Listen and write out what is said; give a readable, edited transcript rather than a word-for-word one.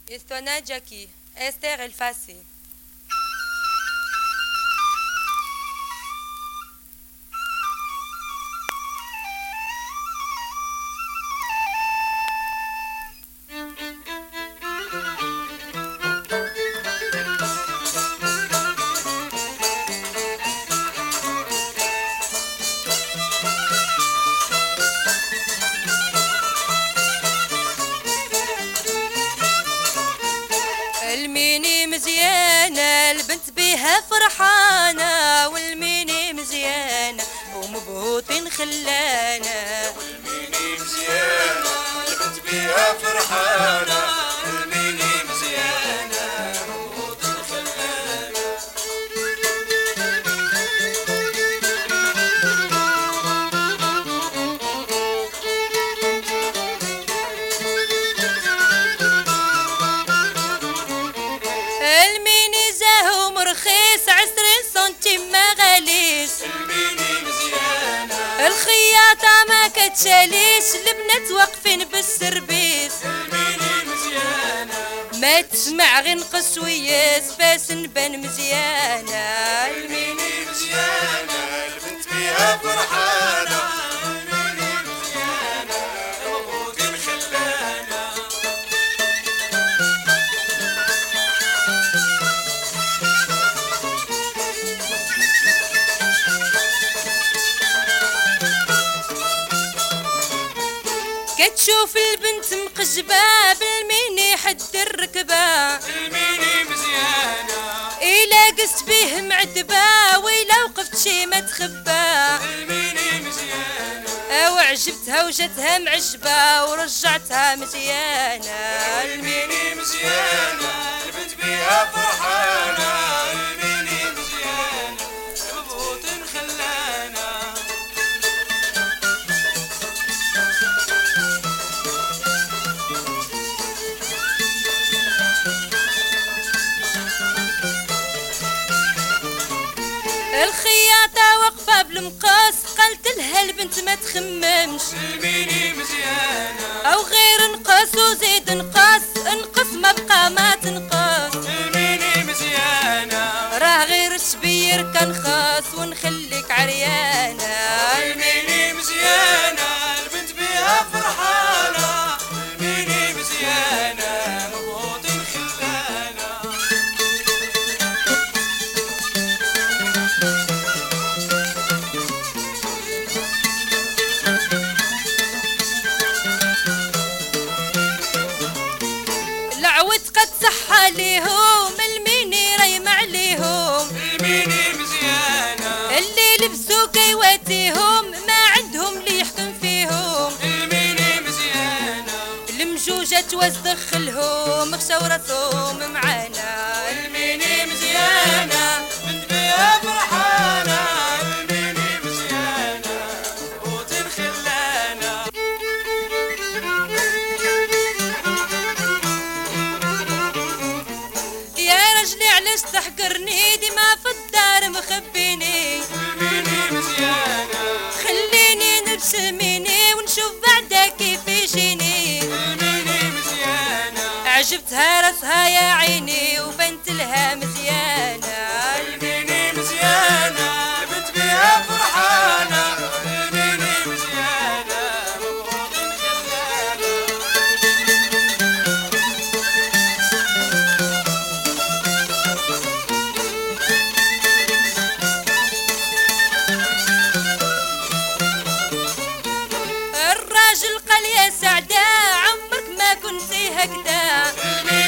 Istona Jackie, Esther El Fassi. الميني مزيانة البنت بيها فرحانة، والميني مزيانة ومبهوطين خلانة. والميني مزيانة البنت بيها فرحانة، الميني مزيانة ومبهوطين خلانة. الميني زاهو مرخيص 20 سنتيم ما غاليش، الميني مزيانة الخياطة ما كتشاليش، البنات واقفين بالسربيس. الميني مزيانة ما تسمع غير نقص وياس باش نبان مزيانة. الميني مزيانة البنت بيها فرحانة، الميني مزيانة ومبهوطين خلانة. كتشوف البنت مقجبة بالميني حد الركبة، الميني مزيانة إلا قست بيه معدبة، وإلا وقفت شي ما تخبى. الميني مزيانة أو عجبتها وجاتها معجبة ورجعتها مزيانة. الميني مزيانة البنت بيها فرحانة، الميني مزيانة مبهوطين خلانة. الخياطة واقفة بالمقاس، قالت لها البنت ما تخممش، الميني مزيانة أو غير نقص وزيد نقص، انقص ما بقى ما تنقص. الميني مزيانة راه غير الشبير كان خاص ونخليك عريانة. الميني مزيانة البنت بيها فرحانة، الميني مزيانة مبهوطين خلانة. العود قد صح عليهم، الميني رايم عليهم، الميني مزيانة اللي لبسوا كيواتيهم، ما عندهم اللي يحكم فيهم. الميني مزيانة المجوجة تواز دخلهم، خشاو راسهم معانا. الميني مزيانة بنت بيها فرحانة، الميني مزيانة مبهوطين خلانة. يا رجلي علاش تحقرني ديما في الدار مخبيني، الميني مزيانة خليني نبسميني ونشوف بعدا كيف يجيني. الميني مزيانة عجبتها راسها يا عيني وبنت لها مزيانة. الميني مزيانة البنت بيها فرحانة، الميني مزيانة مبهوطين خلانة. الراجل قال يا سعدة عمرك ما كنتي هكذا،